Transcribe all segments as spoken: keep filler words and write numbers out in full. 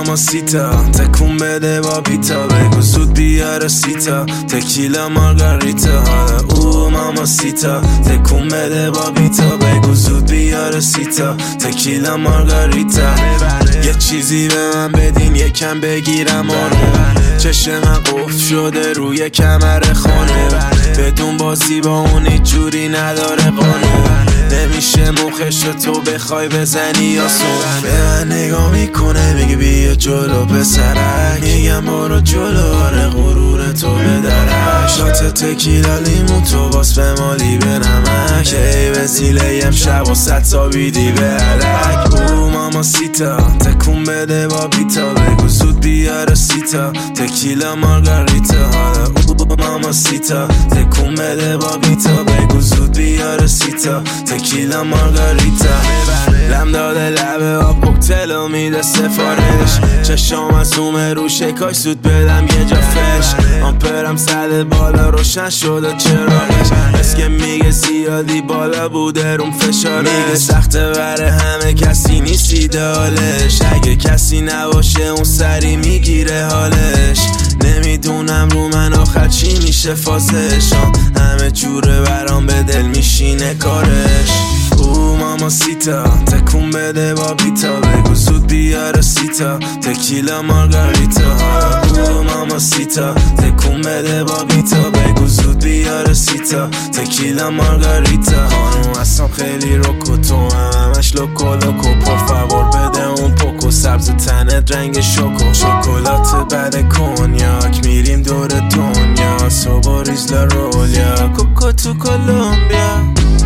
ماماسیتا تکون بده با بیتا، بگو زود بیاره سیتا تکیلا مارگاریتا. حالا او ماماسیتا تکون بده با بیتا، بگو زود بیاره سیتا تکیلا مارگاریتا. یه چیزی به من بدین یکم بگیرم آروم، چشم من قفل شده روی کمر خانم، بدون بازی با اون هیچ جوری نداره قانون. نمیشه مخش تو بخوای بزنی آسون. به من نگاه میکنه میگه بیا جلو پسرک، میگم برو جلو آره غرور تو بدرک. شات تکیلا لیمون تو باس به مالی به نمک، ای وسیله امشب و ست تا بیدی به علک. او ماماسیتا تکون بده با بیتا، بگو زود بیاره سیتا تکیلا مارگاریتا. حالا او ماماسیتا تکون بده با بیتا، بگو زود بیاره سیتا تکیلا مارگاریتا. لم داده لبه آب کوکتلو میده سفارش، چشام از زومه رو شکاش زود بدم یه جا فش. آمپرم صد بالا روشن شده چراغش، اسکه میگه زیادی بالا بوده روم فشارش. میگه سخته بره همه کسی نیست ایدالش، اگه کسی نباشه اون سری میگیره حالش. نمیدونم رو من آخر چی میشه فازش، همه جوره برام به دل میشینه کارش. او ماماسیتا تکون بده با بیتا، بگو زود بیاره سیتا تکیلا مارگاریتا. او ماماسیتا تکون بده با بیتا، بگو زود بیاره سیتا تکیلا مارگاریتا. خانوم اصلا خیلی روکو تو هم همش لوکو لوکو، پر فاور بده اون پوکو سبز تنت رنگ شوکو. شکلات بعد کنیاک میریم دور دنیا، صبح ریزلا رولیا کوکو تو کولومبیا.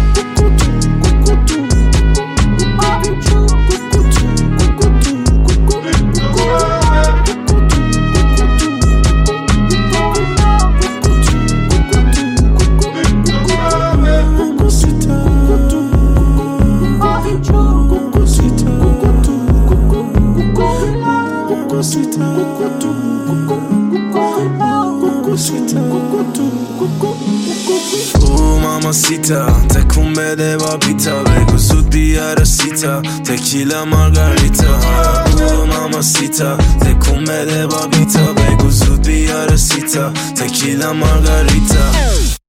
او ماماسیتا تکون بده با بیتا، بگو زود بیاره سیتا تکیلا مارگاریتا. او ماماسیتا تکون بده با بیتا، بگو زود بیاره سیتا تکیلا مارگاریتا.